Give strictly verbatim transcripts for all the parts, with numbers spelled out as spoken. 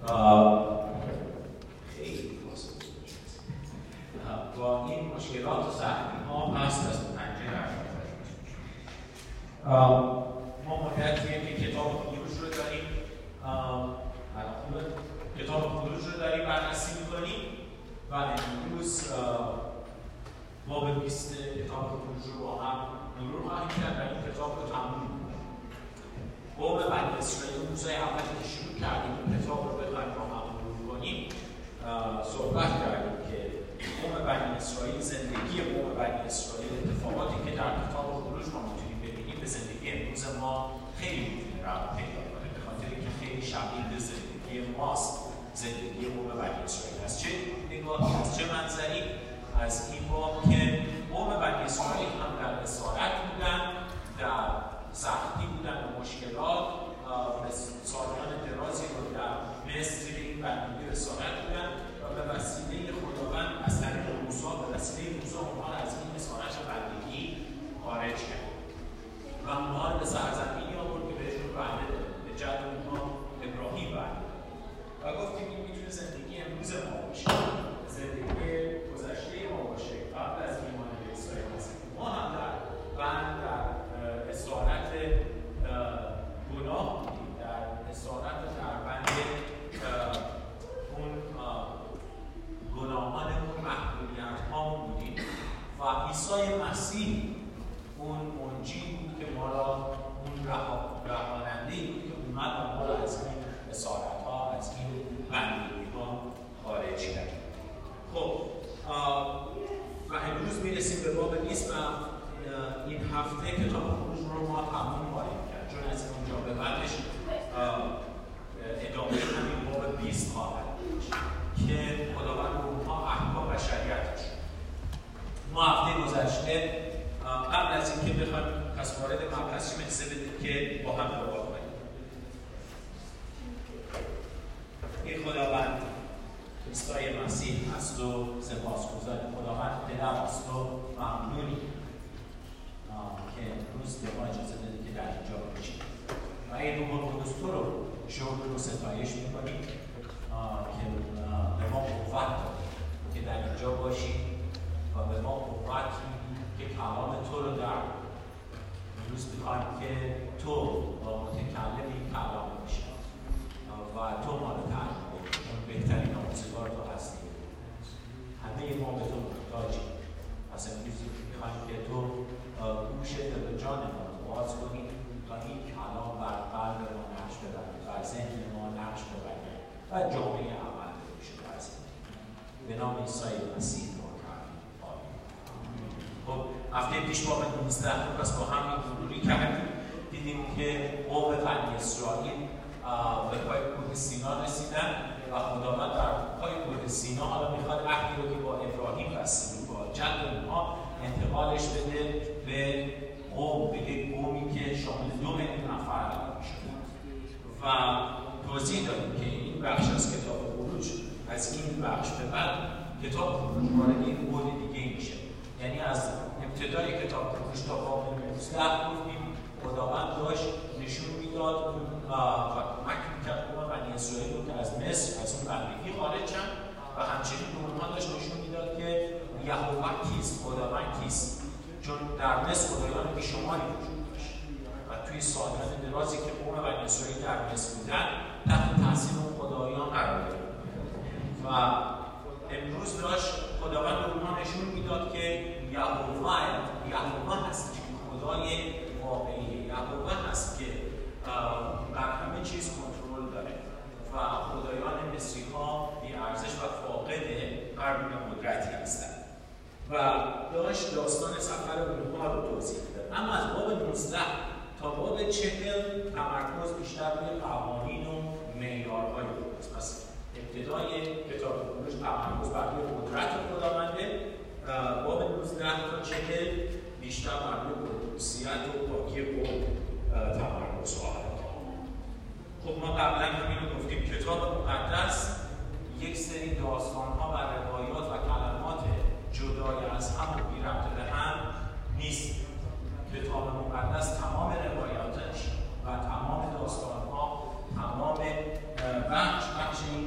خیلی با این مشکلات و سختی ها هست از پنجره حرف ما مدتیه که کتاب خروج رو داریم کتاب خروج رو داریم بررسی میکنیم و امروز باب بیست کتاب خروج رو با هم مرور خواهیم کرد و این کتاب رو تموم میکنیم. باب بنی اسرائیل روزای اولی که شروع کردیم این کتاب رو بخوایم با هم مرور کنیم صحبت کردیم که قوم بنی اسرائیل، زندگی قوم بنی اسرائیل، اتفاقاتی که در کتاب خروج ما میتونیم ببینیم به زندگی امروز ما خیلی میتونه ربط پیدا کنه، به خاطر اینکه خیلی شبیه به زندگی ماست. زندگی قوم بنی اسرائیل از چه نگاهی، از چه منظری؟ از این باب که قوم بنی اسرائیل هم در اسارت بودن، در سختی بودن و مشکلات، سالان درازی رو در مصر زیر این بندگی اسارت بودن و به وسیله خداوند از طریق موسی به وسیله موسی اونها از این اسارت و بندگی خارج کرد و اونها رو به سرزمینی آورد که بهشون وعده داد، به جد اونها ابراهیم وعده داد و گفتیم این میتونه زندگی امروز ما باشه، زندگی گذشته ما باشه. قبل از ایمان به اسرائیل هستیم ما هم در بند در اسارت گناه بودیم، در اسارت و در بند اون گناهانمون، محدودیت ها بودیم و عیسی مسیح اون منجی بود که ما را، اون رهاننده‌ای بود که اومد و ما را از این اسارت ها، از این بندگی ها خارج کرد. خب و امروز میرسیم به باب بیست و این هفته کتاب خروج رو ما تموم خواهیم کرد، چون از اونجا به بعدش ادامه همین باب بیست خواهد بود که خداوند به اونها احکام و شریعتش. ما هفته گذشته قبل از اینکه بخوایم پس وارد مبحث شیم اجازه بدید که با هم دعا کنیم. این خداوند عیسی مسیح از تو سپاسگزاریم. خداوند پدر از تو ممنونیم که امروز به ما اجازه دادی که در اینجا باشیم و این روح القدس تو رو شکر و ستایش میکنیم که به ما قوت دادی که در اینجا باشیم و به ما قوت میدی که کلام تو رو در امروز میخوایم که تو با متکلم این کلام باشی و تو ما رو تعلیم بدی، چون بهترین آموزگار تو هستی. همه ما به تو محتاجیم. پس امروز میخوایم که تو گوش دل و جان ما باز کنی تا این کلام بر قلب ما نقش ببرد، بر ذهن ما نقش ببرد و جامعه عمل بشه در زندگی. به نام عیسی مسیح دعا کردیم. آمین. خب هفته پیش باب نوزده رو پس با هم مروری کردیم. دیدیم که قوم بنی اسرائیل به پای کوه سینا رسیدن و خداوند در پای کوه سینا حالا میخواد عهدی رو که با ابراهیم بسته بود، با جد اونها انتقالش بده به قوم، به یک قومی که شامل دو میلیون نفر میشد و توضیح دادیم که این بخش از کتاب خروج، از این بخش به بعد کتاب خروج وارد یک بعد دیگه میشه. یعنی از ابتدای کتاب خروج تا باب نوزده گفتیم خداوند داشت نشون میداد و کمک میکرد قوم بنی اسرائیل رو که از مصر، از اون بندگی خارج شدن و همچنین به اونها داشت نشون میداد که یهوه کیست، خداوند کیست، چون در مصر خدایان بیشماری وجود داشت و توی سالان درازی که قوم بنی اسرائیل در مصر بودن تحت تاثیر اون خدایان قرار گرفتن و امروز داشت خداوند به اونها نشون میداد که یهوه یهوه هست که خدای واقعی، یهوه هست که بر همه چیز کنترل داره و خدایان مصری ها بی ارزش و فاقد هر گونه قدرتی هستند و داشت داستان سفر اونها رو توضیح داد. اما از باب نوزده تا باب چهل تمرکز بیشتر روی قوانین و معیارهای خداست. پس ابتدای کتاب خروج تمرکز بر روی قدرت خداونده، باب نوزده تا چهل بیشتر بر روی قدوسیت و پاکی قوم تمرکز خواهد کرد. خب ما قبلا همین رو گفتیم کتاب مقدس یک سری داستان‌ها و روایات و کلمات جدای از هم و بی ربط به هم نیست. کتاب مقدس تمام روایاتش و تمام داستان‌ها، تمام بخش بخش این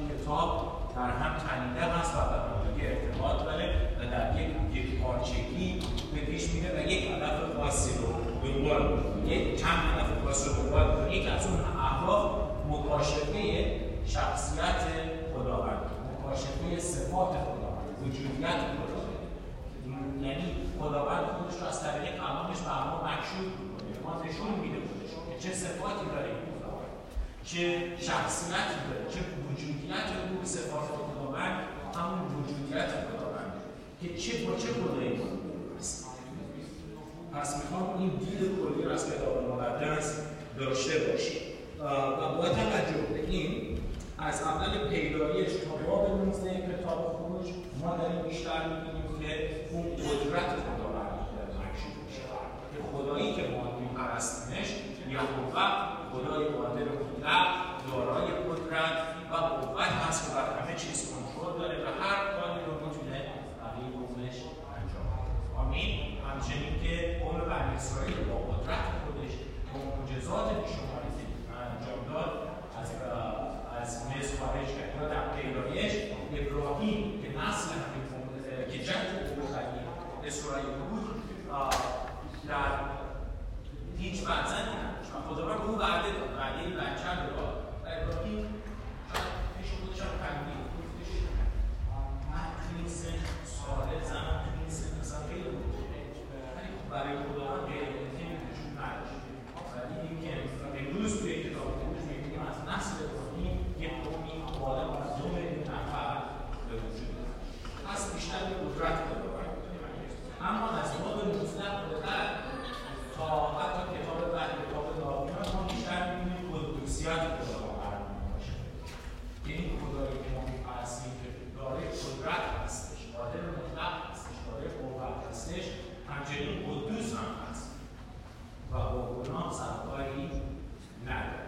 چه صفاتی داره این خداوند، چه شخصیتی داره، چه وجودیت او صفات خداوند همون وجودیت خداوند که چه با چه خدایی است. پس میخوام این دید کلی رو از کتاب مقدس داشته باشیم و با توجه به این از اول پیدایش تا باب نوزده کتاب خروج ما داریم بیشتر می‌بینیم که اون قدرت خداوند در مکشوف میشه که خدایی که ما می‌پرستیمش یهوه خدای قادر مطلق دارای قدرت و قوت هست که بر همه چیز کنترل داره و هر کاری رو میتونه برای قومش انجام بده. آمین. همچنین که قوم بنی اسرائیل با قدرت خودش با معجزات بی‌شماری که انجام داد از از مصر خارج کرد یا در پیدایش ابراهیم که نسل همین که جد قوم بنی اسرائیل بود در هیچ فرزندی نداشت و خداوند به او وعده داد، وعده بچه رو داد و ابراهیم شاید پیش خودش هم خندید گفتش من تو این سن ساله زنم تو این سن اصلا خیلی بود ولی برای خداوند غیرممکن وجود نداشت. ولی اینکه امروز توی کتاب خروج می‌بینیم از نسل ابراهیم یک قومی بالغ از دو میلیون نفر به وجود اومد. پس بیشتر به قدرت خداوند اما از باب نوزده خودتر تا حتی کتاب بعد کتاب لاویان ما بیشتر می‌بینیم قدوسیت خداوند برنامه باشه که این خدایی که ما می‌پرستیم که داره قدرت هستش، قادر مطلق هستش، داره قوت هستش، همچنین قدوس هم هست و با گناه سرکاری نداره.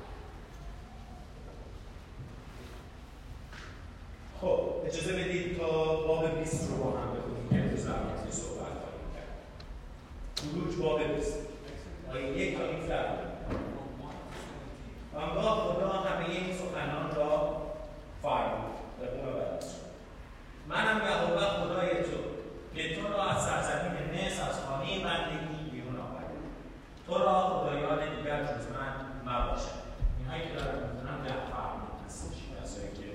خب اجازه بدید تا باب بیست رو با هم بخونیم که امروز در مورد صحبت خواهیم کرد. خروج باب بیست آیه یک تا هفده. آنگاه خدا همه این سخنان را فرمود به قوم بنی اسرائیل: منم یهوه خدای تو که تو را از سرزمین مصر از خانه بندگی بیرون آوردم. تو را خدایان دیگر جز من مباشد. اینهایی که دارم می‌خونم در فرمود هستش، کسایی که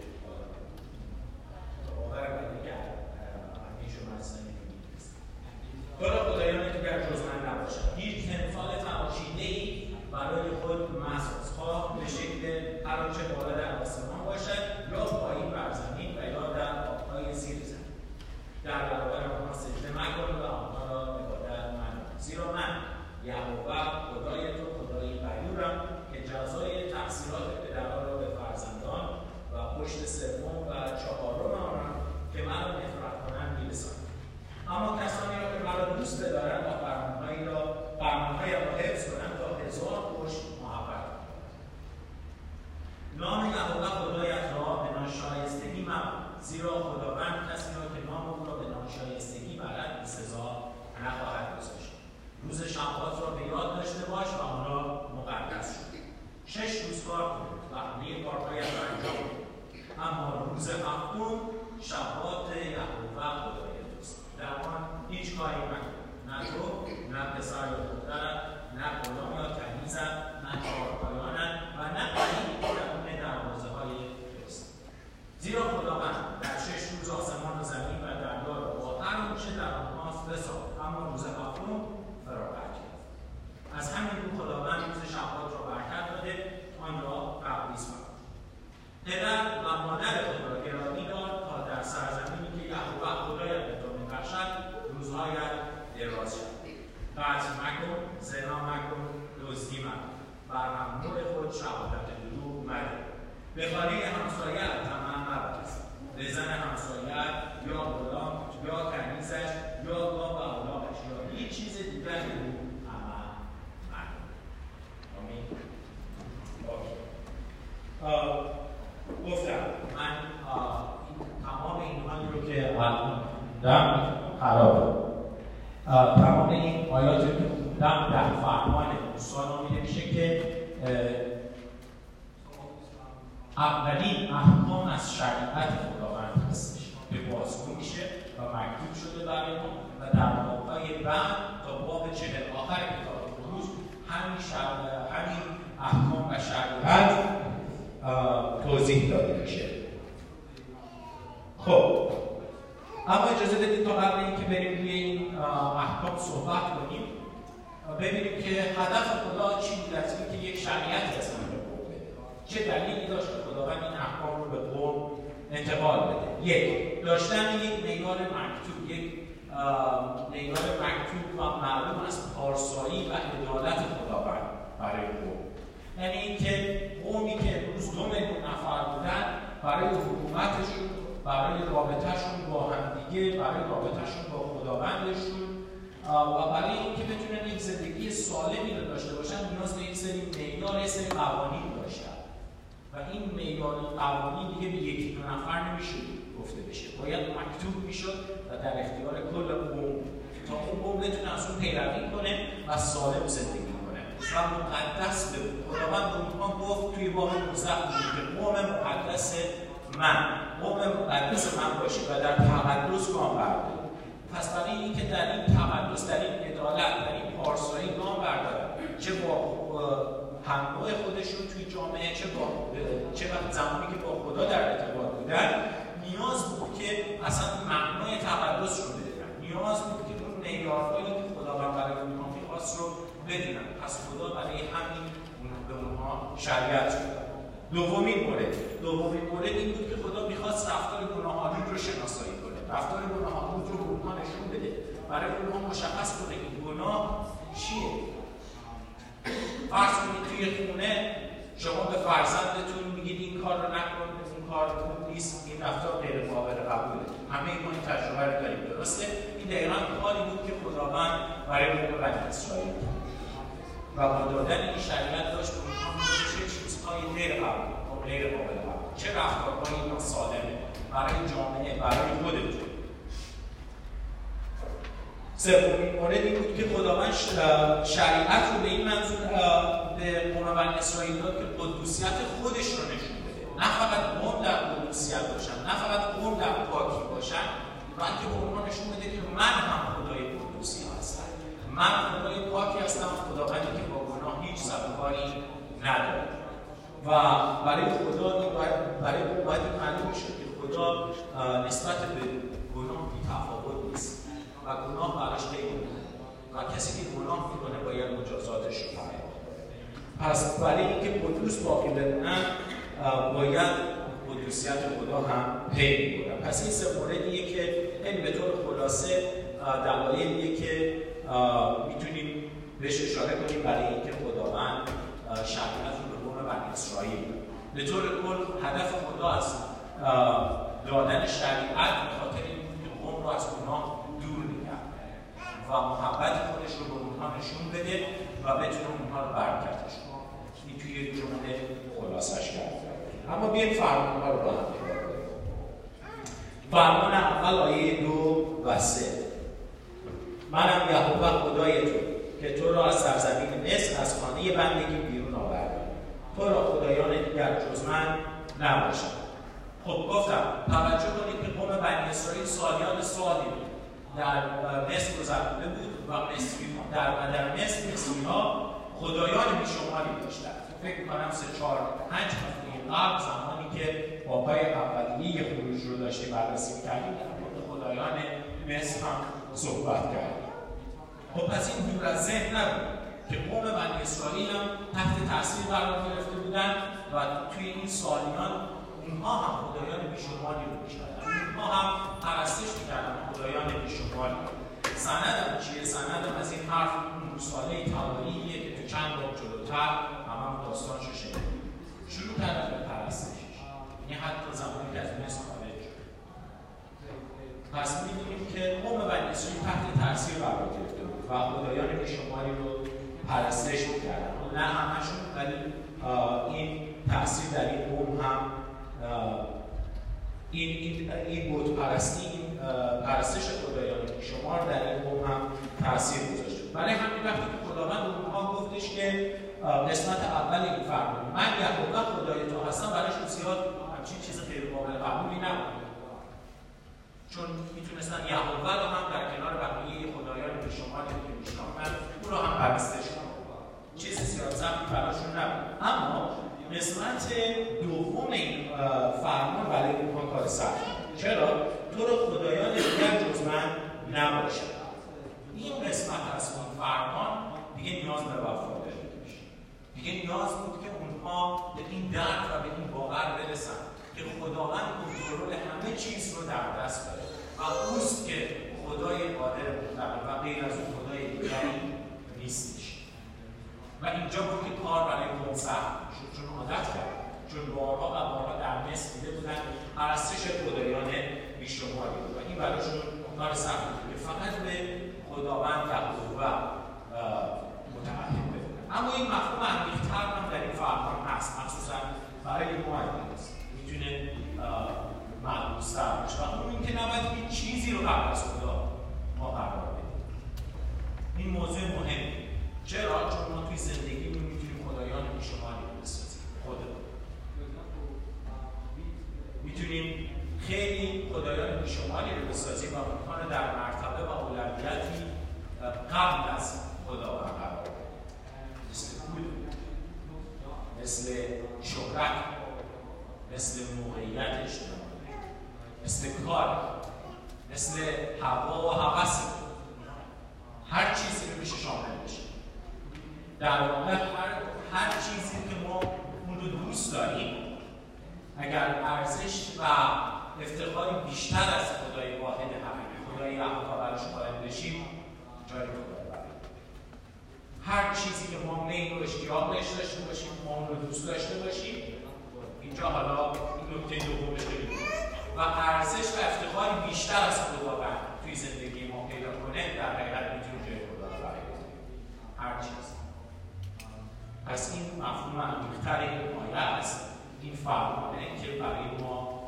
باور کنید که همیشه مصنوی نیست. تو را خدایان دیگر جز من نباشد. هیچ تمثال تراشیده‌ای برای خود مساز، خواه به شکل هر آنچه بالا در آسمان باشد یا پایین بر زمین و یا در آب‌های زیر زمین. در برابر آنها سجده مکن و آنها را عبادت منم، زیرا من یهوه خدای تو خدای غیورم که جزای تقصیرات پدران را به فرزندان و پشت سوم و چهارم آنان که مرا نفرت کنند می‌رسانم. اما کسانی را که مرا دوست بدارند و فرمانهایی را فرمانهایم را حفظ کنند تا هزار پشت محبت کنند. نام یهوه خدایت را به ناشایستگی مبر، زیرا خداوند کسی را که نام او را به ناشایستگی برد به سزا نخواهد گذاشت. روز شبات را به یاد داشته باش و آن را مقدس شد. شش روز کار کنید و همه کارهایت را انجام دهید، اما روز هفتم شبات یهوه خدای توست. در آن هیچ کاری مکن، نه تو، نه پسر یا دخترت، نه غلام یا کنیزت، نه چهارپایانت و نه غریبی که درون دروازه‌های توست. زیرا خداوند در شش روز آسمان و زمین و دریا را با هر آنچه در آنهاست بساخت، اما روز هفتم فراغت کرد. از همین رو خداوند روز شبات را برکت داده، آن را تقدیس فرمود. پدر و مادر خود را گرامی دار تا در سرزمینی که یهوه خدایت به تو می‌بخشد روزهایت دراز شود. قتل مکن، زنا مکن، دزدی مکن، بر همنوع خود شهادت دروغ مده. به خانه همسایه‌ات طمع مورز، به زن همسایه‌ات یا غلام یا کنیزش یا گاو و الاغش یا هیچ چیز دیگری او طمع مکن. آمین. گفتم من تمام اینهایی رو که دارم خرابه تمام این آیات رو که خوندم در فرمان موسی نامیده میشه که اولین احکام از شریعت خداوند هستش که بازگو میشه و مکتوب شده برای ما و در باب‌های بعد تا باب چهل آخر کتاب خروج همین همین احکام و شریعت توضیح داده میشه. خب اما اجازه بدید تا قبل اینکه بریم روی این احکام صحبت کنیم ببینیم که هدف خدا چی بود از اینکه شریعتی از من به قوم بده. چه دلیلی داشت که خداوند این احکام رو به قوم انتقال بده؟ یک، داشتن یک معیار مکتوب، یک معیار مکتوب و معلوم از پارسایی و عدالت خداوند برای قوم. یعنی اینکه قومی که امروز دو میلیون نفر بودن برای حکومتشون، برای رابطهشون با همدیگه، برای رابطهشون با خداوندشون و برای اینکه بتونن یک زندگی سالمی رو داشته باشن نیاز به یک سری معیار، یک سری قوانین داشتن و این معیار قوانین دیگه به یکی دو نفر نمیشه گفته بشه، باید مکتوب میشد و در اختیار کل قوم تا اون قوم بتونه از اون پیروی کنه و سالم زندگی کنه و مقدس بود. خداوند به اونها گفت توی باب نوزده که قوم مقدس من، قوم مقدس من باشید و در تقدس گام بردارید. پس برای اینکه در این تقدس، در این عدالت، در این پارسایی گام بردارن، چه با همراه خودشون توی جامعه، چه با چه وقت زمانی که با خدا در ارتباط بودن، نیاز بود که اصلا معنای تقدس رو بدونن، نیاز بود که اون معیارهایی که خداوند برای اونها می‌خواست رو بدونن. پس خدا برای همین به اونها شریعت داد. دومین مورد، دومین مورد این بود که خدا می‌خواست رفتار گناه‌آلود رو شناسایی کنه. رفتار گناه‌آلود رو به اونها نشون بده، برای اونها مشخص کنه این گناه چیه. فرض کنید توی خونه شما به فرزندتون میگید این کار رو نکن، این کار خوب نیست، این رفتار غیر قابل قبوله. همه ما این تجربه رو داریم، درسته؟ این دقیقاً کاری بود که خداوند برای قوم بنی اسرائیل کرد و با دادن این شریعت داشت به اونها میگه چه چیزهای غیر قابل غیر قابل قبول، چه رفتارهایی ناسالمه برای جامعه، برای خودتون. سومین مورد این بود که خداوند شریعت رو به این منظور به قوم بنی اسرائیل داد که قدوسیت خودش رو نشون بده. نه فقط قوم در قدوسیت باشن، نه فقط قوم در پاکی باشن، بلکه به اونها نشون بده که من هم خدای قدوسی هستم، من خدای پاکی هستم، خداوندی که با گناه هیچ سابقه‌ای نداره. و برای خدا برای اون باید معلوم شد که خدا نسبت به گناه بی‌تفاوت نیست و گناه براش غیر و کسی که گناه میکنه باید مجازاتش رو فراهم کنه. پس برای اینکه قدوس باقی بمونن باید قدوسیت خدا هم پی میبرن. پس این سه موردیه که خیلی به طور خلاصه دلایلیه که میتونیم بهش اشاره کنیم برای اینکه خداوند شریعت رو به قوم بنی اسرائیل داد. به طور کل هدف خدا از دادن شریعت به خاطر این بود که قوم رو از گناه دور نگه و محبت خودش رو به اونها نشون بده و بتونه اونها رو برکتش کنه. این توی یک جمله خلاصش کرد. اما بیایم فرمان‌ها رو با هم نگاه کنیم. فرمان اول آیه دو و سه. منم یهوه خدای تو که تو را از سرزمین مصر از خانه بندگی بیرون آوردم. تو را خدایان دیگر جز من نباشد. خب گفتم توجه کنید که قوم بنی اسرائیل سالیان سالی در مصر گذرانده بود و مصری در در مصر مصری‌ها خدایان بیشماری داشتند. فکر می‌کنم سه چهار پنج هفته قبل زمانی که بابای اولیه خروج رو داشتیم بررسی کردیم در مورد خدایان مصر هم صحبت کردیم. خب پس این دور از ذهن نبود که قوم بنی اسرائیل هم تحت تاثیر قرار گرفته بودن و توی این سالیان اونها هم خدایان بیشماری رو می‌شناختن، اونها هم پرستش می‌کردن خدایان بیشماری. سندم چیه؟ سندم از این حرف اون رساله تواریخیه که تو چند باب جلوتر هم هم داستانشو شنیدیم. شروع کردن به پرستشش، یعنی حتی زمانی که از مصر خارج شد. پس می‌بینیم که قوم بنی اسرائیل تحت تاثیر قرار گرفته بود و خدایان بیشماری رو پرستش می‌کردن. نه همشون، ولی این تاثیر در این قوم هم این این این بت پرستی، این پرستش خدایان بیشمار در این قوم هم تاثیر گذاشت. برای همین وقتی که خداوند به اونها گفتش که قسمت اول این فرمان من یهوه خدای تو هستم، برایشون زیاد همچین چیز غیر قابل قبولی نبود، چون میتونستن یهوه رو هم در کنار بقیه خدایان بیشمار که میشناختن او رو هم پرستش کنن، چیز زیاد سختی براشون نبود. اما قسمت دوم این فرمان برای اونها کار سخت. چرا؟ تو رو خدایان دیگر جز من نباشد. این قسمت از اون فرمان دیگه نیاز به وفاداری داشت. دیگه نیاز که خداوند کنترل همه چیز رو در دست داره و اوست که خدای قادر مطلق و غیر از اون خدای دیگری نیستش. و اینجا بود که کار برای قوم سخت شد، چون عادت کرد، چون بارها و بارها در مصر دیده بودن پرستش خدایان بیشماری بود و این برایشون کار سخت بود که فقط به خداوند یهوه متعهد بدونن. اما این مفهوم عمیق‌تر هم در این فرمان هست، مخصوصا برای ما هست میتونه ملموس‌تر باشه و اون اینکه نباید هیچ چیزی رو قبل از خدا ما قرار بدیم. این موضوع مهمه. چرا؟ چون ما توی زندگیمون میتونیم خدایان بیشماری رو بسازیم. خودمون میتونیم خیلی خدایان بیشماری رو بسازیم و اونها رو در مرتبه و اولویتی قبل از خداوند قرار بدیم. مثل پول، مثل شهرت، مثل موقعیت اجتماعی، مثل کار، مثل هوا و هوس، هر چیزی رو میشه شامل بشه. در واقع هر هر چیزی که ما اون رو دوست داریم، اگر ارزش و افتخاری بیشتر از خدای واحد حقیقی، خدای یهوه براش قائل بشیم، جای خدا بریم. هر چیزی که ما میل و اشتیاق بهش داشته باشیم، ما اون رو دوست داشته باشیم، اینجا حالا این نکته دومش خیلی و ارزش و افتخاری بیشتر از خداوند توی زندگی ما پیدا کنه، در حقیقت میتونیم جای خدا رو بریم. هر چیز. پس این مفهوم عمیق‌تر این آیه است، این فرمانه که برای ما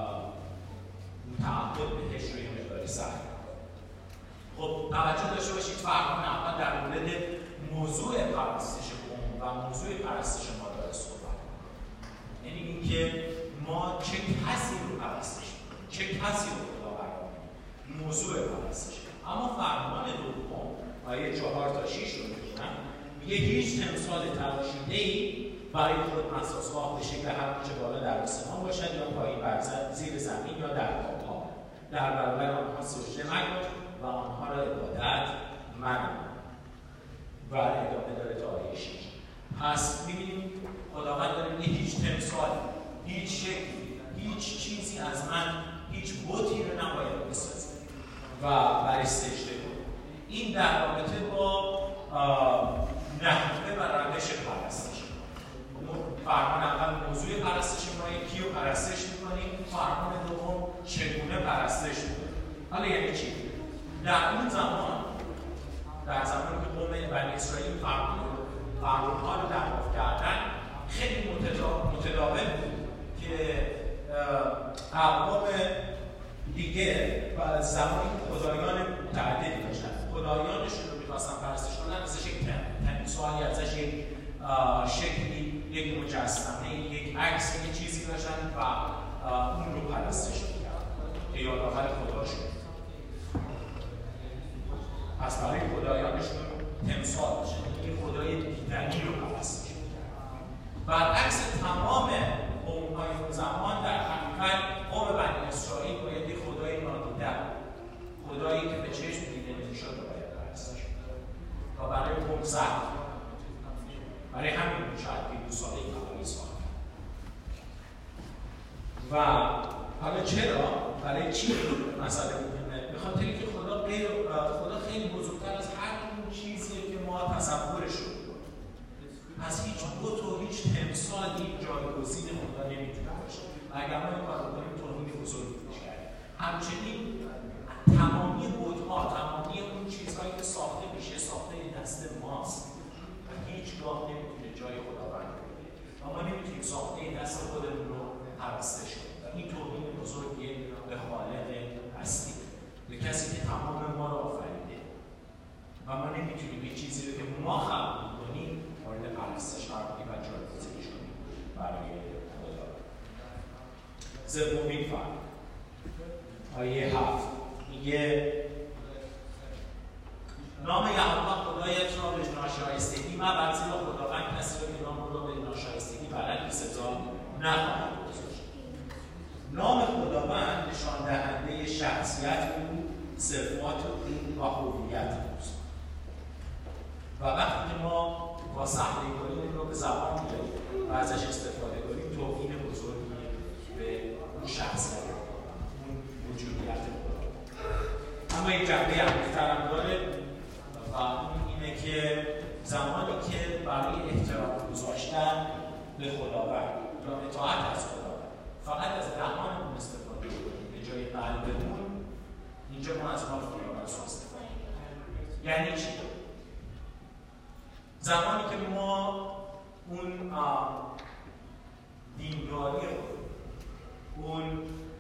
متعهد بهش رو یه مقداری سخت. خب توجه داشته باشید فرمان اول در مورد موضوع پرستش قوم و موضوع پرستش ما داره صحبت. یعنی اینکه ما چه کسی رو پرستش کنیم، چه کسی رو خدا قرار بدیم، موضوع پرستش. اما فرمان دوم آیه چهار تا شش رو می‌خونم، میگه هیچ تمثال تراشیده‌ای برای خود مسازگاه به شکل هر آنچه بالا در آسمان باشد یا پایین بر زیر زمین یا در آبها، در برابر آنها سجده مکن و آنها را عبادت منم. و ادامه داره تا آیه شش. پس می‌بینیم خداوند داره میگه هیچ تمثالی، هیچ شکلی، هیچ چیزی از من، هیچ بتی رو نباید بسازی و برای سجده کنی. این در رابطه با نحوه و روش پرستش. فرمان اول موضوع پرستش ما کی رو پرستش میکنیم، فرمان دوم چگونه پرستش میکنیم. حالا یعنی چی؟ در اون زمان، در زمانی که قوم بنی اسرائیل فرمان فرمان‌ها رو دریافت کردن، خیلی متداول بود که اقوام دیگه و زمانی که خدایان متعددی داشتن، خدایانشون رو می‌خواستن پرستش کنن، ازش یک تمثالی، ازش یک شکلی، یک مجسمه، یک عکس، یک چیزی داشتن و اون رو پرستش می‌کردن که یادآور خدا شد. پس برای خدایانشون تمثال داشتن، یک خدای دیدنی رو پرستش می‌کردن. برعکس تمام قوم‌های اون زمان، در حقیقت قوم بنی اسرائیل باید یک خدای نادیده، خدایی که به چشم دیده نمی‌شد رو باید پرستش و برای قوم سخت. برای همین شاید که دو ساله این ساخت. و حالا چرا؟ برای چی مسئله مهمه؟ به خاطر اینکه خدا غیر خدا خیلی بزرگتر از هر اون چیزیه که ما تصورش رو می‌کنیم. پس هیچ بت و هیچ تمثالی جایگزین خدا نمیتونه باشه. و اگر ما این کار رو کنیم توهین بزرگی پیش کردیم. همچنین تمامی بت‌ها، تمامی اون چیزهایی که ساخته میشه، ساخته دست ماست. هیچگاه نمیتونه جای خداوند رو بگیره. ما نمیتونیم ساخته دست خودمون رو پرستش کنیم. این توهین بزرگی به خالق هستی، به کسی که تمام ما رو آفریده. و ما نمیتونیم یه چیزی رو که ما خلق می‌کنیم مورد پرستش قرار بدیم و جایگزینش کنیم برای خدا. سومین فرمان آیه هفت میگه نام یهوه خدایت را به ناشایستگی مبر، زیرا خداوند کسی را که نام او را به ناشایستگی برد سزا نخواهد گذاشت. نام خداوند نشان دهنده شخصیت او، صفات او و هویت اوست. و وقتی که ما با صحنه‌گری اون رو به زبان بیاریم و ازش استفاده کنیم، توهین بزرگی به جنبه عمیق‌ترم داره و اون اینه که زمانی که برای احترام گذاشتن به خداوند یا اطاعت از خداوند فقط از دهانمون استفاده کنیم به جای قلبمون، اینجا ما از حال خداوند سوء استفاده کنیم. یعنی چی؟ زمانی که ما اون دینداری خود، اون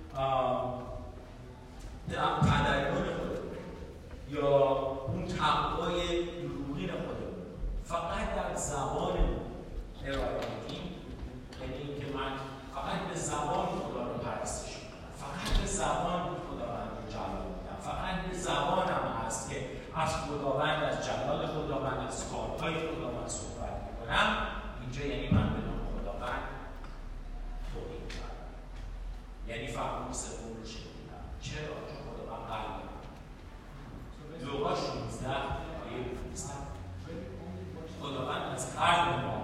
تدین خود یا اون تقوای دروغین خودمون فقط در زبانمون ارائه میدیم، یعنی اینکه من فقط به زبان خدا رو پرستش میکنم، فقط به زبان خداوند رو جلال میدم، فقط به زبانم هست که از خداوند، از جلال خداوند، از کارهای خداوند صحبت میکنم، اینجا یعنی من به نام خداوند توهین کردم، یعنی فرمان سوم رو شنیدم. چرا؟ چون خداوند قلبم. لوقا شانزده آیه پانزده خداوند از قلب ما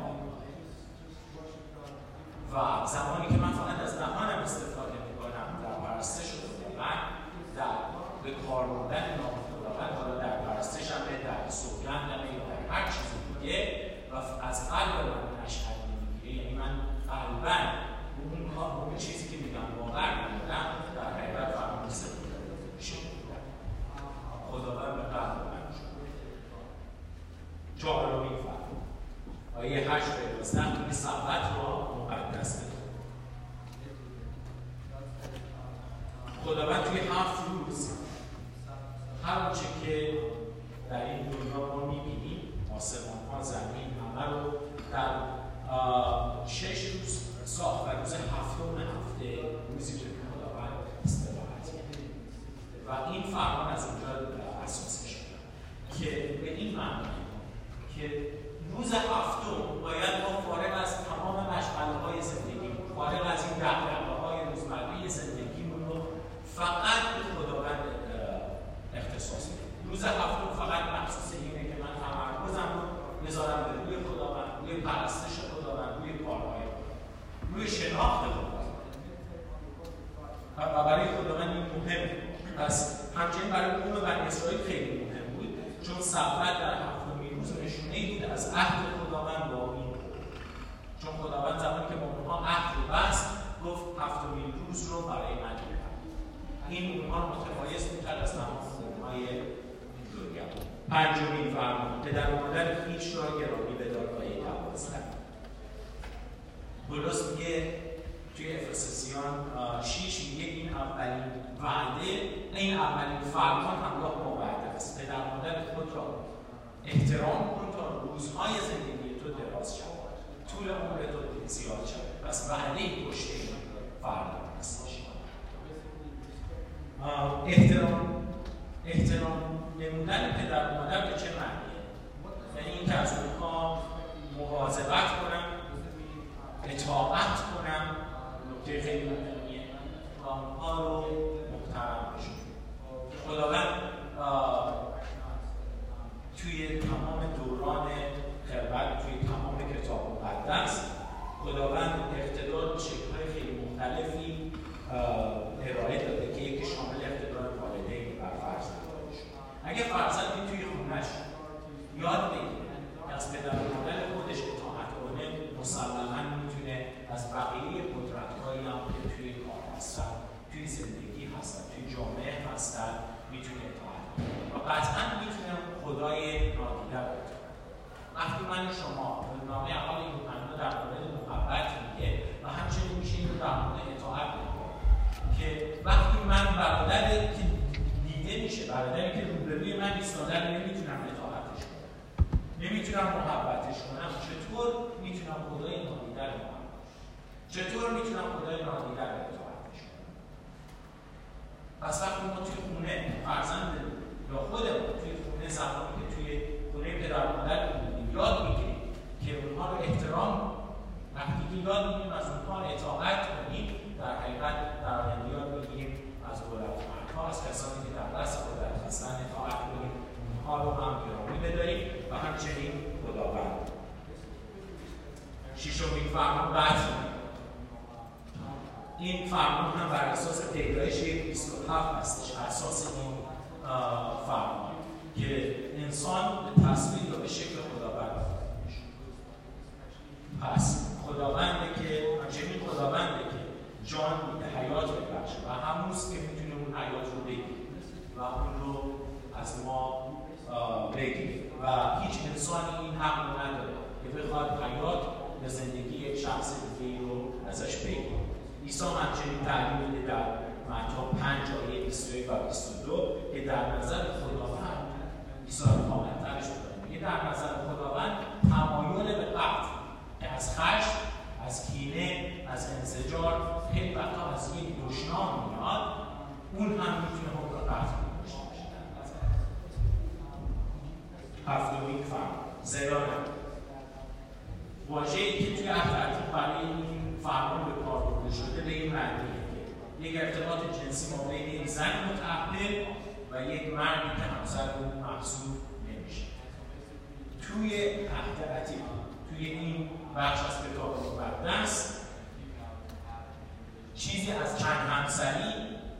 و زمانی که من فقط از دهانم استفاده میکنم در پرستش خداوند، در به کار بردن نام خداوند، حالا در پرستشم، در سوگندم یا در هر چیز دیگه، و از قلب من اشعار میگیره، یعنی من قلباً اون کار، اون چیزی که میگم باور ندارم، در حقیقت فرمان سوم میشه. خداوند به قلب من شد. چهارمین فرمان آیه هشت تا یازده میگه سبت را مقدس بدون. خداوند توی هفت روز هر آنچه که در این دنیا ما میبینیم، آسمان ها، زمین، همه رو در شش روز ساخت و روز هفتم هفته روزی که خداوند استراحت کرد و این فرمان از اینجا اساس میشه که به این معنی که روز هفتم باید ما فارغ از تمام مشغله‌های زندگی، فارغ از این دغدغه‌های روزمره زندگیمون رو فقط به خداوند اختصاص بدیم. روز هفتم فقط مخصوص اینه که من تمرکزم رو بذارم به روی خداوند، روی پرستش خداوند، روی کارهای خداوند، روی شناخت خداوند. و برای خداوند این مهمه. پس همچنین برای قوم بنی اسرائیل خیلی مهم بود، چون سبت در هفتمین روز نشونه‌ای بود از عهد خداوند با این. چون خداوند زمانی که با اونها عهد رو بست، گفت هفتمین روز رو برای من بگذار. این اونها رو متمایز می‌کرد از تمام قوم‌های دنیا. پنجمین فرمان، پدر و مادر خویش را گرامی بدار، آیه دوازده. پولس میگه توی افسسیان شش میگه این اولین وعده، این اولین فرمان همراه با وعده است. پدر و مادر خود را احترام کن تا روزهای زندگی تو دراز شود، طول عمر تو زیاد شود. پس وعده این پشت این فرمان هستش. احترام احترام نمودن پدر و مادر به چه معنیه؟ یعنی این که از اونها مواظبت کنم، اطاعت کنم، نکته خیلی مهمیه، و اونها رو محترم بشون. خداوند توی تمام دوران خلقت، توی تمام کتاب مقدس، خداوند اقتدار به شکل‌های خیلی مختلفی ارائه داده که یکی شامل اقتدار والدین بر فرزندانش. اگه فرزندی توی خونه‌اش یاد بگیره که از پدر و مادر خودش اطاعت کنه، مسلماً میتونه از بقیه قدرت‌هایی هم که توی کار هستن، توی زندگی هستن، توی جامعه هستن، میتونه اطاعت کنه و قطعاً میتونه خدای نادیده باشه. وقتی من شما نامه اول یوحنا در مورد محبت میگه و همچنین میشه این رو در مورد اطاعت میگه که وقتی من برادر که دیده میشه، برادری که روبروی من ایستاده نمیتونم اطاعتش کنم، نمیتونم محبتش کنم، چطور میتونم خدای نادیده رو محبت کنم؟ چطور میتونم خدای نادیده رو اطاعتش کنم؟ پس وقتی ما توی خونه فرزند یا خودمون توی خونه زمانی که توی خونه پدر و مادر بودیم یاد میگیریم که اونها رو احترام، وقتی که یاد میگیریم از اونها اطاعت کنیم، در حقیقت در آینده یاد میگیریم از دولتمندها، از کسانی که در دست قدرت هستن اطاعت کنیم، اونها رو هم گرامی بداریم و همچنین خداوند. ششمین فرمان بحث این فرمان هم بر اساس پیدایش بیست و هفت هستش، اساس این فرمان که انسان به تصویر یا به شکل خداوند آفریده میشه. پس خداونده که همچنین خداونده که جان میده، حیات ببخشه و همونست که میتونه اون حیات رو بگیره و اون رو از ما بگیره و هیچ انسانی این حق رو نداره که بخواد حیات یا زندگی یک شخص دیگه رو ازش بگیره. عیسی همچنین تعلیم میده در متی پنج آیه بیست و یک و بیست و دو که در نظر خداوند، عیسی کامل‌ترش می‌کنه، میگه در نظر خداوند تمایل به قتل که از خشم، از کینه، از انزجار، خیلی وقتا از یک دشنام میاد، اون هم میتونه حکم قتل داشته باشه. هفتمین فرمان زنا نکن. واژه‌ای که توی ترتیب برای این فرمان به کار برده شده به این معنیه که یک ارتباط جنسی ما بین یک زن متعهد و یک مردی که همسر اون محسوب نمیشه. توی عهد عتیق، توی این بخش از کتاب مقدس چیزی از چند همسری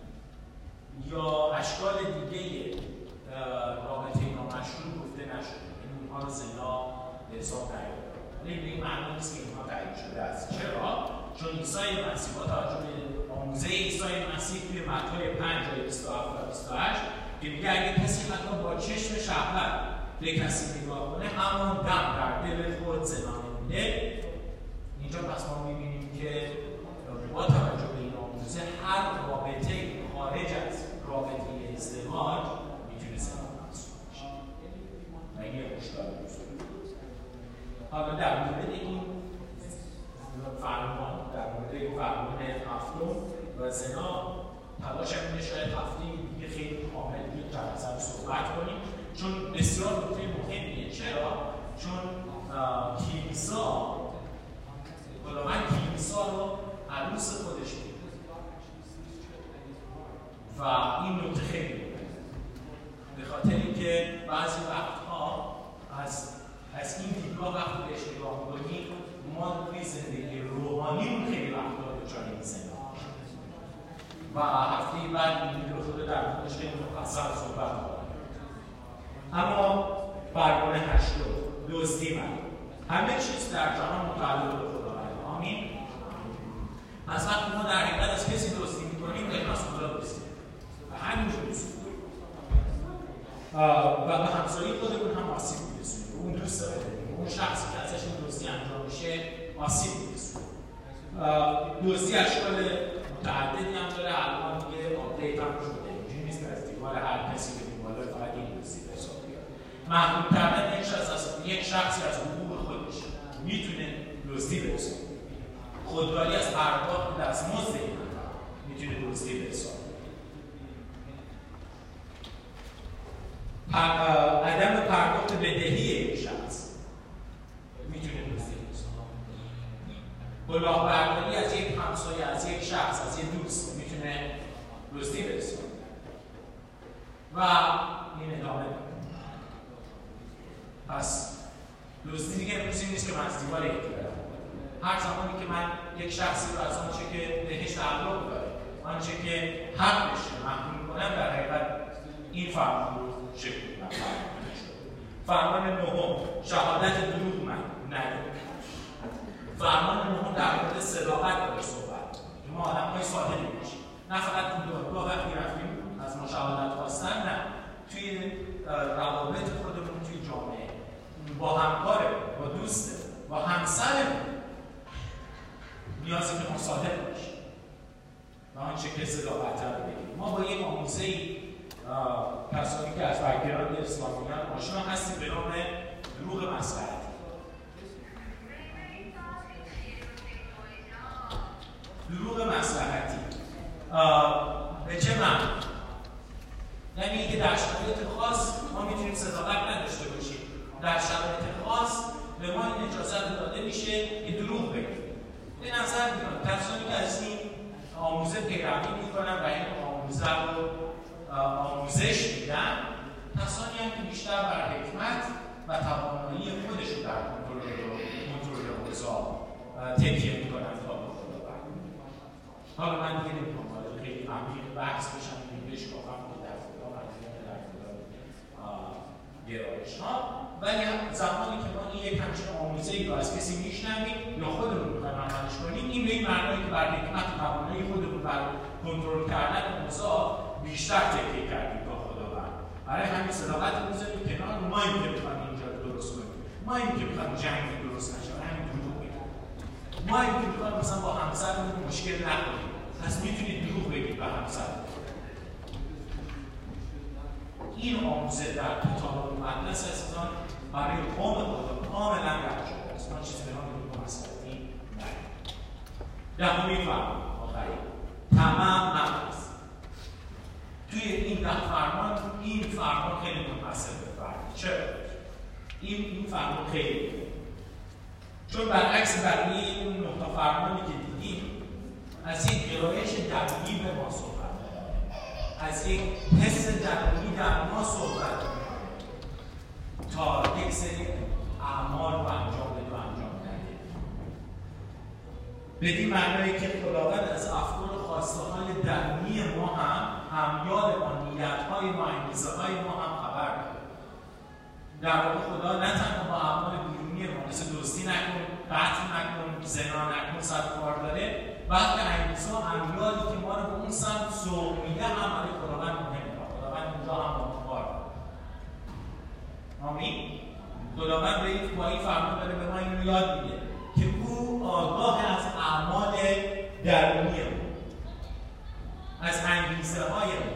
یا اشکال دیگه رابطه نامشروع گفته نشده. این اونها رو زنا به حساب نیاورده. ولی به این معنی نیست که اینها تعیین شده است. چرا؟ چون عیسی مسیح با توجه به آموزه عیسی مسیح توی متی پنج آیه بیست و هفت و بیست و هشت که میگه اگه کسی حتی با چشم شهوت به کسی نگاه کنه همان دم در دل خود زنا نموده. اینجا پس ما میبینیم که با توجه به این آموزه هر رابطه خارج از رابطه ازدواج میتونه زنا محسوب بشه و این یک هشدار بزرگه. حالا در مورد این فرمان، در مورد این فرمان هفتم و زنا تلاش کنیم شاید هفته دیگه خیلی کامل یک جلسه رو صحبت کنیم چون بسیار نکته مهمیه. چرا؟ چون کلیسا خداوند کلیسا رو عروس خودش می‌دونه و این نکته خیلی مهمه به خاطر اینکه بعضی وقتها از از این دیدگاه وقتی بهش نگاه می‌کنیم ما توی زندگی روحانیمون خیلی وقتا دچار این زنا و هفته بعد این رو خود در موردش خیلی مفصل صحبت خواهیم. اما فرمان هشتم دزدی من همه چیز در جهان متعلق به خداوند. آمین. از وقتی ما در حقیقت از کسی دزدی می‌کنیم به از خدا دزدی و همینجور می‌سوزیم و به همسایه خودمون هم آسیب می‌رسونیم. اون دوست داره اون شخصی که ازش این دزدی انجام میشه آسیب می‌رسونه. دزدی اشکال متعددی هم داره. الان دیگه آپدیت هم شده. اینجوری نیست که از دیوار هر کسی به دیوار فقط این دزدی به حساب بیاد. محدود کردن یک شخص از یک شخصی از حقوق خودش میتونه دزدی برسونه. خودداری از پرداخت دستمزد میتونه دزدی برسونه. عدم پرداخت بدهی یک شخص میتونه دزدی برسونه. کلاهبرداری از یک همسایه، از یک شخص، از یک دوست میتونه دزدی برسونه. و این ادامه داره. پس دزدی دیگه امروز این نیست که من از دیوار یکی برم. هر زمانی که من یک شخصی رو از آنچه که بهش تعلق داره، آنچه که حقش محروم کنم، در حقیقت این فرمان رو شکل میدم. فرمان نهم شهادت دروغ من نگو. فرمان نهم در مورد صداقت داره صحبت که ما آدم‌های صادقی باشیم. نه فقط تو دادگاه وقتی رفتیم از ما شهادت خواستن، نه توی روابط خودمون توی جامعه با همکاره، با دوسته، با همسرمون نیازی که ما صادق باشیم و آنچه که صداقت رو بگیم. ما با یک آموزه‌ای کسانی که از بک‌گراند اسلامیان آشنا هستیم به نام دروغ مصلحتی. دروغ مصلحتی به چه معنی؟ یعنی اینکه در شرایط خاص ما میتونیم صداقت نداشته باشیم. در شرایط خاص به ما این اجازه داده میشه که دروغ بگیم. به نظر میاد کسانی که از این آموزه پیروی میکنن و این آموزه رو آموزش میدن، کسانی هم که بیشتر بر حکمت و توانایی خودشون در کنترل اوضاع تکیه میکنن تا به خدا برگردن. حالا من دیگه نمیخوام وارد خیلی عمیق بحث بشم که بهش واقعا در خدا برگردن در ولی زمانی که ما این یک همچین آموزه‌ای رو از کسی میشنویم یا خودمون می‌خوایم عملش کنیم، این به این معنایی که بر حکمت و توانایی خودمون بر کنترل کردن اوضاع بیشتر تکیه کردیم با خداوند. برای همین صداقت رو می‌ذاریم کنار، ما این که می‌خوایم اینجا رو درست کنیم، ما این که می‌خوایم جنگ درست نشه، همین دروغ بگیم. ما این که می‌خوایم مثلا با همسرمون مشکل نکنیم، پس می‌تونید دروغ بگید به همسر. این آموزه در کتاب مقدس عزیزان برای قوم خدا کاملا رد شده است. ما چیزی به نام دروغ مسئله‌ای نداریم. دهمین فرمان آخری طمع ممنوع است. توی این ده فرمان این فرمان خیلی منحصر به فرد. چرا؟ این این فرمان خیلی چون برعکس بقیه این نه تا فرمانی که دیدیم از یک گرایش درونی به ما صحبت از یک حس درونی در ما صحبت تا یک سری اعمال رو انجام بده و انجام نده. بدین معنایی که خداوند از افکار و خواسته‌های درونی ما هم امیال ما، نیت‌های ما، انگیزه‌های ما هم خبر داره. در واقع خدا نه تنها با اعمال بیرونی ما مثل دزدی نکن، قتل نکن، زنا نکن سر کار داره، بلکه انگیزه و امیالی که ما رو به اون سمت سوق میده هم برای خداوند مهمه. خداوند اونجا هم با ما کار داره. آمین. خداوند به این با این فرمان داره به ما اینو یاد میده که او آگاه از اعمال درونی ما، از انگیزه های ما،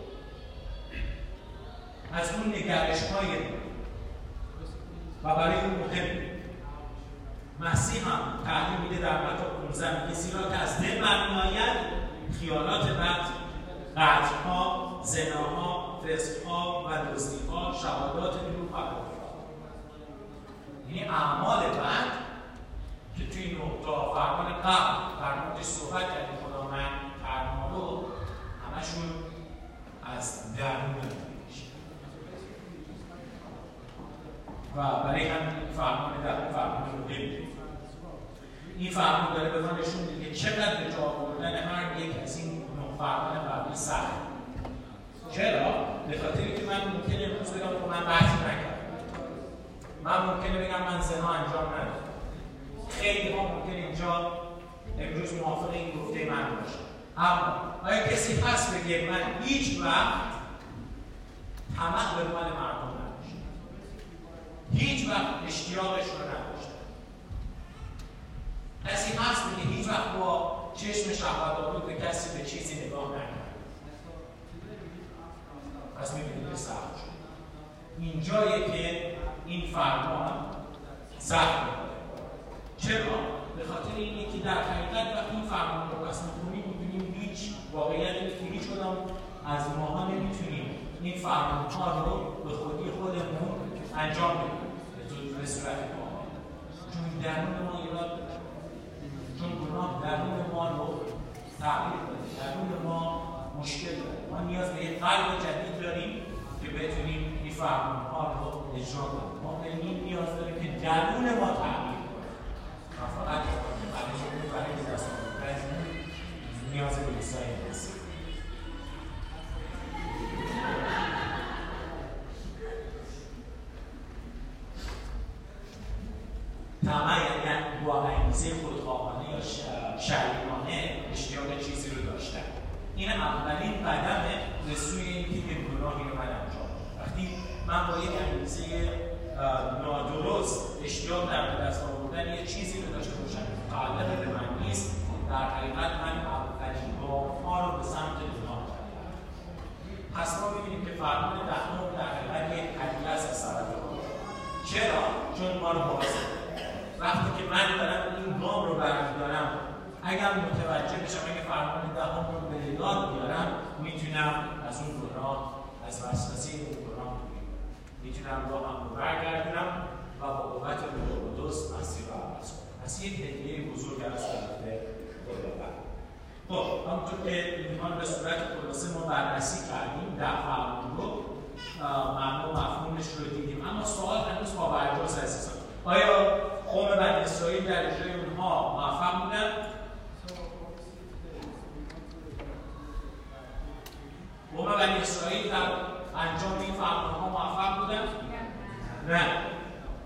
از اون نگرش های ما و برای اون مهمه. مسیح هم تعلیم میده در متی پانزده میگه زیرا که از دل برمی‌آید خیالات بد، قتل‌ها، زناها، فسق‌ها و دزدی‌ها، شهادات دروغ و کفر. یعنی اعمال بد که توی این نقطه فرمان قبل در موردش صحبت کردیم خداوند فرمان رو همشون از درون میشه و برای همین فرمان در فرمان رو نمیده. این فرمان داره به ما نشون میده که چقدر به جا آوردن هر یک از این نه فرمان قبلی سخت. چرا؟ به خاطری که من ممکنه امروز بگم که من بحث نکردم. من ممکنه بگم من زنا انجام ندادم. خیلی ها ممکنه اینجا امروز موافق این گفته من باشه. اما آیا کسی هست بگه من هیچ وقت طمع به مال مردم نداشتم؟ هیچ وقت اشتیاقش رو نداشتم؟ کسی هست بگه هیچ وقت با چشم شهوت‌آلود به کسی به چیزی نگاه نکرد؟ پس می‌بینید که سخت شد. اینجایه که این فرمان سخت می‌کنه. چرا؟ به خاطر اینه که در حقیقت وقتی این فرمان رو پس می‌خونیم می‌بینیم هیچ واقعیت اینه که هیچ کدام از ماها نمی‌تونیم این فرمان‌ها رو به خودی خودمون انجام بدیم به صورت کامل. چون درون ما ایراد داره. چون گناه درون ما رو تغییر داره. درون ما مشکل داره. ما نیاز به یک قلب جدید داریم که بتونیم این فرمان‌ها رو اجرا کنیم. ما به این نیاز داریم که درون ما تغییر کنه. و فقط برای که دست آوردن نیاز به عیسی مسیح. طمع یعنی با انگیزه خودخواهانه یا شریکانه اشتیاق چیزی رو داشتن. این اولین قدمه به سوی اینکه یک گناهی رو من انجام بدم. وقتی من با یک انگیزه نادرست اشتیاق در به دست آوردن یه چیزی رو داشته باشم که متعلق به من نیست، در حقیقت من اولین گام‌ها رو به سمت گناه بردم. پس ما می‌بینیم که فرمان دهم در حقیقت یک هدیه است از طرف خدا. چرا؟ چون ما رو بازه. وقتی که من دارم این گام رو برمی‌دارم، اگر متوجه بشم اگه فرمان دهم رو به یاد بیارم، میتونم از اون گناه، از وسوسه اون گناه بگیرم. میتونم راهم رو برگردونم و با قوت روح القدس مسیر رو عوض کنم. پس یک هدیه بزرگ از طرف خداوند. خب همونطور که اینها رو به صورت خلاصه ما بررسی کردیم، ده فرمان رو معنا و مفهومش رو دیدیم. اما سوال هنوز با برجاست عزیزان. آیا قوم بنی اسرائیل در اجرای اونها موفق بودن؟ قوم بنی اسرائیل در انجام این فرمان‌ها موفق بودن؟ نه.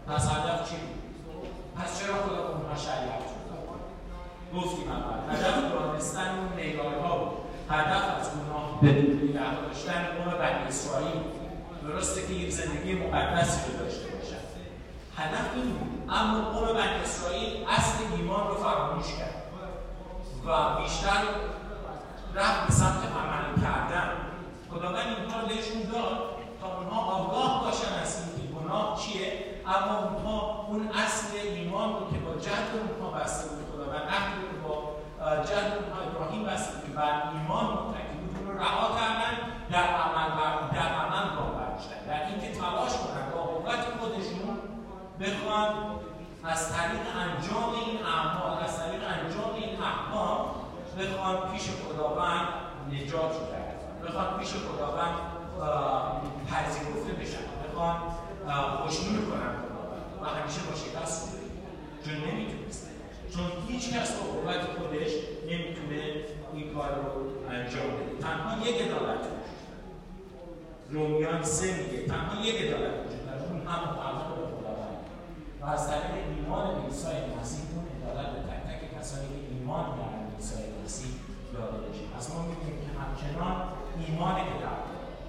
پس هدف چی بود؟ پس چرا خدا اونها شریعت شد؟ گفتیم اول هدف دانستن اون نگارها بود، هدف از گناه بدون نگه داشتن قوم بنی اسرائیل. درسته که یک زندگی مقدسی رو داشته باشن، هدف این بود، اما قوم بنی اسرائیل اصل ایمان رو فراموش کرد و بیشتر رفت به سمت عمل کردن. خداوند اینها رو بهشون داد تا اونها آگاه باشن از اینکه گناه چیه، اما اونها اون اصل ایمان رو که با جهد اونها بسته بود، خداوند عهدی رو که با جهد اونها ابراهیم بسته بود بر ایمان متکی بود، اون رو رها کردن، در عمل در عمل راه برداشتن، در اینکه تلاش کنن با قوت خودشون بخوان از طریق انجام این اعمال، از طریق انجام این احکام بخوان پیش خداوند نجات رو دریافت کنن، بخوان پیش خداوند پذیرفته بشن، بخوان خوشنود کنن خداوند و همیشه با شکست رو بگیرن، چون نمیتونستن، چون هیچ کس با قوت خودش نمیتونه این کار رو انجام بده. تنها یک عدالت وجود داره. رومیان سه میگه تنها یک عدالت وجود داره، اون هم متعلق به خداوند و از طریق ایمان به عیسی مسیح اون عدالت به تک تک کسانی که ایمان دارن به عیسی مسیح داده بشه. پس ما می‌بینیم که همچنان ایمان که داریم.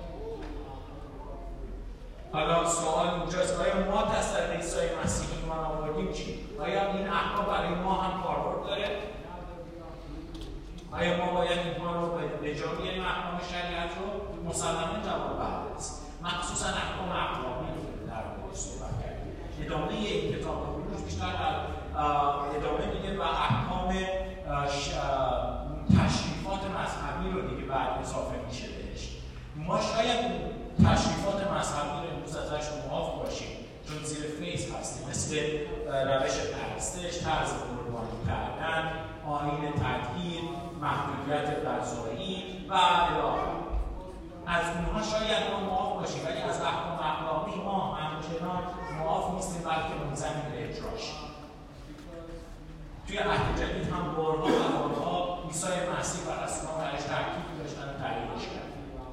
حالا سوال اینجاست، آیا ما از طریق عیسی مسیح ایمان آوردیم چی؟ آیا این احکام برای ما هم کاربرد داره؟ آیا ما باید اینها رو به جا بیاریم احکام شریعت رو؟ مسلماً جواب بله است. مخصوصاً احکام اخلاقی رو در موردش صحبت کردیم. ادامه این کتاب خروج بیشتر در ادامه میده و احکام تشریفات مذهبی رو دیگه بعد اضافه میشه بهش. ما شاید تشریفات مذهبی رو امروز ازش معاف باشیم چون زیر فیض هستیم، مثل روش پرستش، طرز قربانی کردن، آیین تطهیر، محدودیت غذایی و الی آخر. از اونها شاید ما معاف باشیم، ولی از احکام اخلاقی ما همچنان معاف نیستیم، بلکه منضبط به اجراش. توی عهد جدید هم بارها و بارها عیسی مسیح و رسولان درش تاکید داشتن و تاییدش کردن.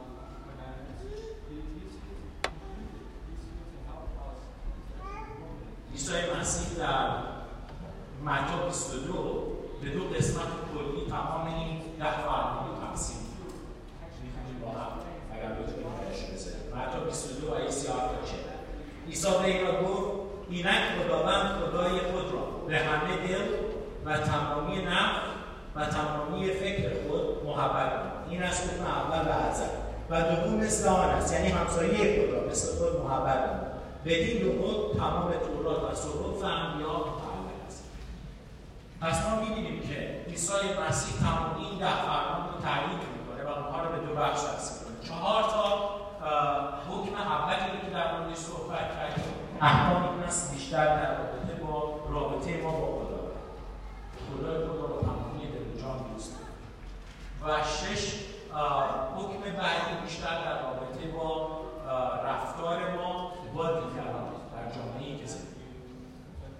عیسی مسیح در متی بیست و دو به دو قسمت کلی تمام این ده فرمان رو تقسیم کرد. می‌خوایم با هم اگر بتونیم بهش بزنیم. متی بیست و دو آیه سی و هفت تا چهل. عیسی به این را گفت: اینک خداوند خدای خود را به همه دل و تمامی نفس و تمامی فکر خود محبت کنید. این از حکم اول و ازل. و دوم مثل آن است، یعنی همسایه خود را مثل خود محبت کنید. بدین دو خود تمام تورات و صحف انبیا متعلق است. پس ما می‌بینیم که عیسی مسیح تمام این ده فرمان رو تایید می‌کنه و اونها رو به دو بخش تقسیم می‌کنه. چهار تا حکم اولی رو که در موردش صحبت کردیم، احکام این است بیشتر در رابطه با رابطه ما با خدا. خدای خود را با تمامی دل و جان دوست داریم. و شش حکم بعدی بیشتر در رابطه با رفتار ما با دیگران در جامعه‌ای که زندگی می‌کنیم.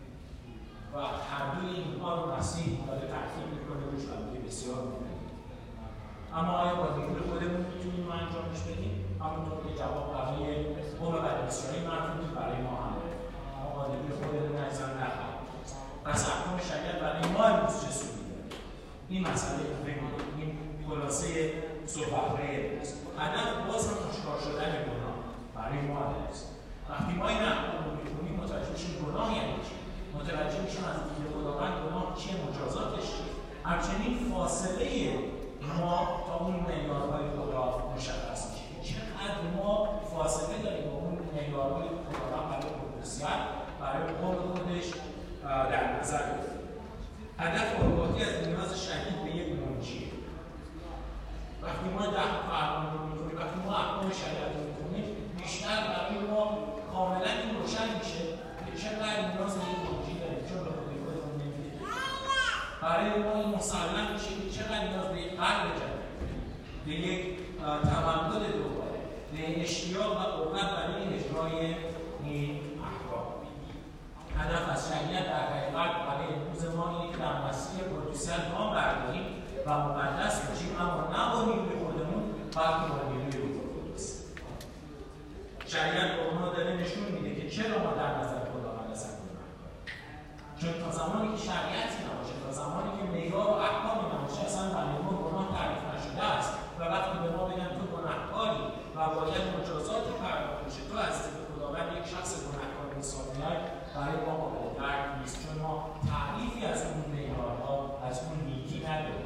و هر دوی اینها رو مسیح داره تاکید می‌کنه روش و میگه بسیار مهمه. اما آیا با نیروی خودمون می‌تونیم انجامش بدیم؟ همونطور که جواب برای قوم بنی اسرائیل منفی بود، برای ما هم ما با نیروی خودمون عزیزان نخواهیم. پس احکام شریعت برای ما امروز چه سودی داره؟ این مسئله مهمه. این خلاصه صحبت‌های امروز. هدف باز هم آشکار شدن گناه برای ما است. وقتی ما این احکام رو می‌خونیم متوجه میشیم گناه یعنی چی؟ متوجه میشیم از دید خداوند گناه چیه، مجازاتش چیه. همچنین فاصله ما تا اون معیارهای خدا مشخص میشه. چقدر ما فاصله داریم با اون معیارهای خداوند برای قدوسیت، برای قوم خودش در نظر بگیریم. هدف آگاهی از نیاز شدید به یک منجیه. وقتی ما ده فرمان رو می‌خونیم، وقتی ما احکام شریعت رو می‌خونیم، بیشتر برای ما کاملا این روشن میشه که چقدر نیاز به یک منجی داریم، چون به خودی خودمون نمی‌دونیم. برای ما این مسلم میشه که چقدر نیاز به یک قلب جدید، به یک تمدد دوباره، به اشتیاق و قوت برای اجرای این احکام. هدف از شریعت در حقیقت برای امروز ما اینه که در مسیر قدوسیت گام برداریم و مقدس باشیم، اما نه با نیروی خودمون بلکه با نیروی روح القدس. شریعت به ما داره نشون میده که چرا ما در نظر خداوند از زمانی که شریعتی نباشه، تا زمانی که نگاه و احکامی نباشه، اصلا برای ما گناه تعریف نشده است. و وقتی به ما بگن تو گناهکاری و باید مجازاتی پرداخت بشه، تو از دید خداوند یک شخص گناهکار حساب میای، برای ما قابل درک نیست، چون ما تعریفی از اون معیارها، از اون نیکی نداریم.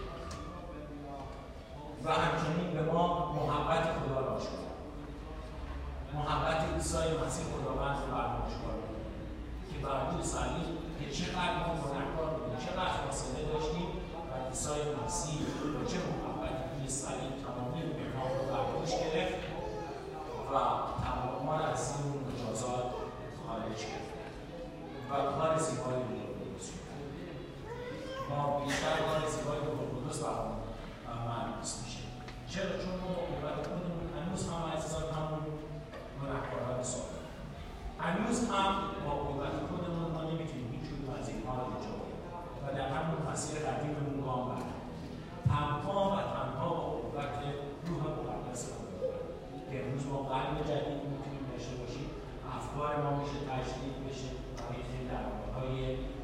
و همچنین به ما محبت خدا را آشکار، محبت عیسی مسیح خداوند رو برام آشکار کنه که بر روی صلیب که چقدر ما گناهکار بودیم، چقدر فاصله داشتیم و عیسی مسیح با چه محبتی توی صلیب تمامی گناه رو بر دوش گرفت و تمام ما را از این مجازات خارج کرد و کار زیبایی رو درست کرد. ما بیشتر کار زیبایی رو قدوس برام معروف میشه. چرا؟ چون ما با قوت خودمون هنوز هم عزیزان همون گناهکاران سابق، هنوز هم با قوت خودمون ما نمیتونیم هیچ کدوم از اینها رو نجات بدیم و در همون مسیر قدیممون گام برداریم. تنها و تنها با قوت روح مقدس خداوند که امروز ما قلب جدیدی میتونیم داشته باشیم، افکار ما میشه تجدید بشه و میتونیم در راههای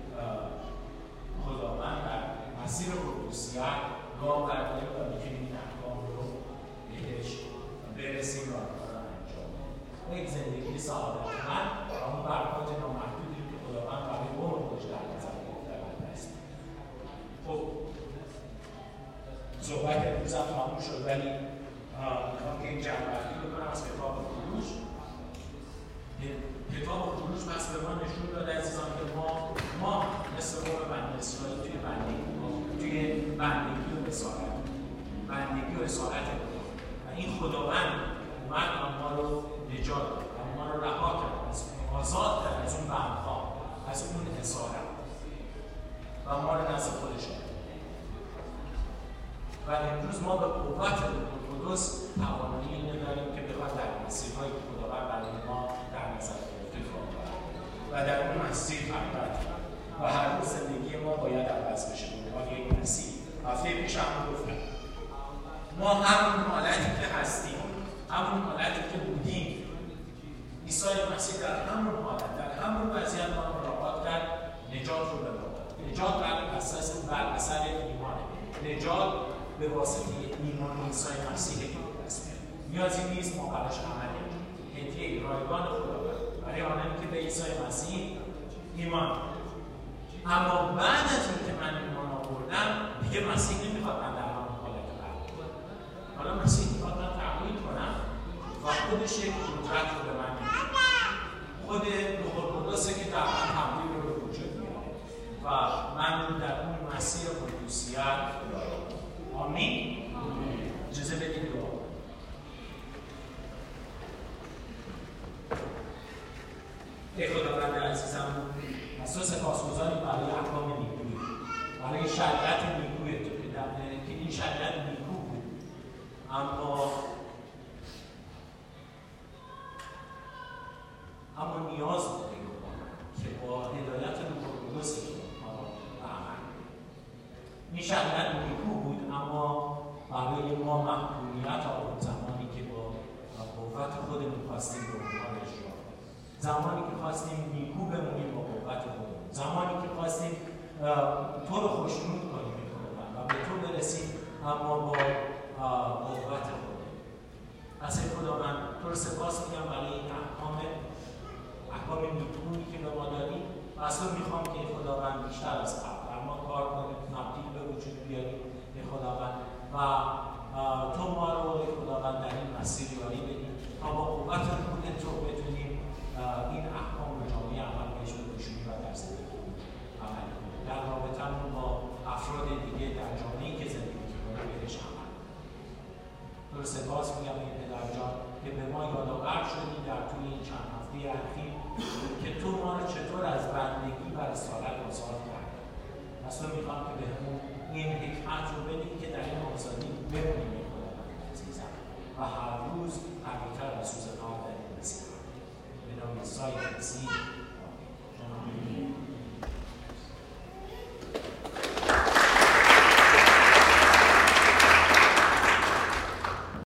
خداوند در مسیر قدوسیت گام برداریم و میتونیم این احکام رو بهش برسیم و و یک زندگی سعادتمند و اون برکات نامحدودی که خداوند برای عمر خودش در نظر گرفته است. خب صحبت امروز هم تموم شد، ولی میخوام که این جمع‌بندی بکنم از کتاب خروج. کتاب خروج پس به ما نشون داده عزیزان که ما ما مثل قوم بنی اسرائیل توی بندگی توی بندگی و اسارت بندگی و اسارت خدا و این خداوند اومد ما رو نجات داد، ما رو رها کرد، آزاد کرد از اون بندها، از اون اسارت و ما رو نزد خودش کرد. و امروز ما به قوت روح القدس توانایی اینو داریم که بخواد در مسیرهایی که خداوند برای ما در نظر گرفته کار کنیم و در اون مسیر حرکت کنیم و هر روز زندگی ما باید عوض بشه به عنوان یک مسیر. هفته پیش هم گفتم ما همون حالتی که هستیم، همون حالتی که بودیم، عیسی مسیح در همون حالت، در همون وضعیت ما رو ملاقات کرد، نجات رو به ما داد. نجات بر اساس بر اثر ایمانه، نجات به واسطه ایمان عیسی مسیح که دست میاد. نیازی نیست ما براش عمل کنیم. هدیه رایگان خداوند برای آنانی که به عیسی مسیح ایمان. اما بعد از اینکه من ایمان آوردم، دیگه مسیح نمیخواد من در همون حالت برگردم. حالا مسیح میخواد من تغییر کنم و خودش یک قدرت رو به من میده. خود روح القدسه که در من تبدیل رو به وجود میاره و من رو در اون مسیر قدوسیت دارم. آمین. اجازه بدید دعا. ای خداوند عزیزم، از تو سپاسگزاریم برای احکام نیکویی، برای شریعت نیکوی تو که در که این شریعت نیکو بود، اما اما نیاز بود که با هدایت روح القدس ما به عمل کنیم. این شریعت نیکو بود، اما برای ما محکومیت آورد زمانی که با قوت خودمون خواستیم به اونها اجرا کنیم، زمانی که خواستیم نیکو بمونیم با قوت خودمون، زمانی که خواستیم تو رو خوشنود کنیم و به تو برسیم اما با قوت خودمون. پس ای خداوند تو رو سپاس میگم برای این احکام احکام نیکویی که به ما دادی و از تو میخوام که خداوند بیشتر از قبل در ما کار کنیم، تبدیل به وجود بیاریم ای خداوند و تو ما رو ای خداوند در این مسیر یاری بدیم تا با قوت روح تو بتونیم این احکام رو جامعه عمل بهش بکشونیم و در زندگی عمل کنیم، در رابطه‌مون با افراد دیگه در جامعه‌ای که زندگی می‌کنیم بهش عمل کنیم. تو رو سپاس میگم ای پدر جان که به ما یادآور شدی در طول این چند هفته اخیر که تو ما رو چطور از بندگی و اسارت آزاد کردی. از تو میخوام که بهمون این حکمت رو بدیم که در این آزادی بمونیم ای خداوند عزیزم و هر روز قوی‌تر و سوزن‌تر در این مسیر به نام عیسی مسیح